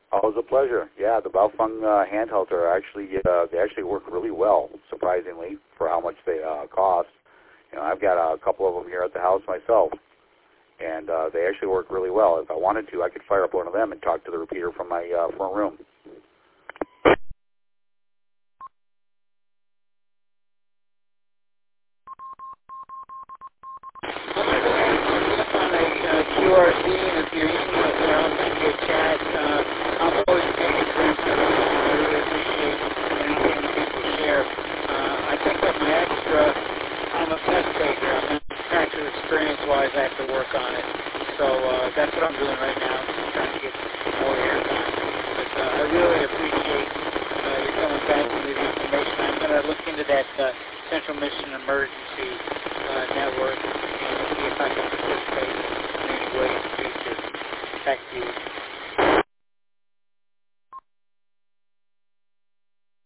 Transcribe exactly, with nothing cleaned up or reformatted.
Always a pleasure. Yeah, the Baofeng uh, handhelds are actually uh, they actually work really well, surprisingly, for how much they uh, cost. You know, I've got a couple of them here at the house myself, and uh, they actually work really well. If I wanted to, I could fire up one of them and talk to the repeater from my uh, front room. On a uh, Q R C, and if you're using it, you know, send me a chat. Uh, I'm always paying attention. I really appreciate anything that people share. Uh, I think that my extra, I'm a test taker. I'm manufacturer experience-wise, I have to work on it. So uh, that's what I'm doing right now, just trying to get more air time. But uh, I really appreciate uh, you coming back with the information. I'm going to look into that uh, Central Mission Emergency uh, Network and see if I can participate in any way in the future. Back to you.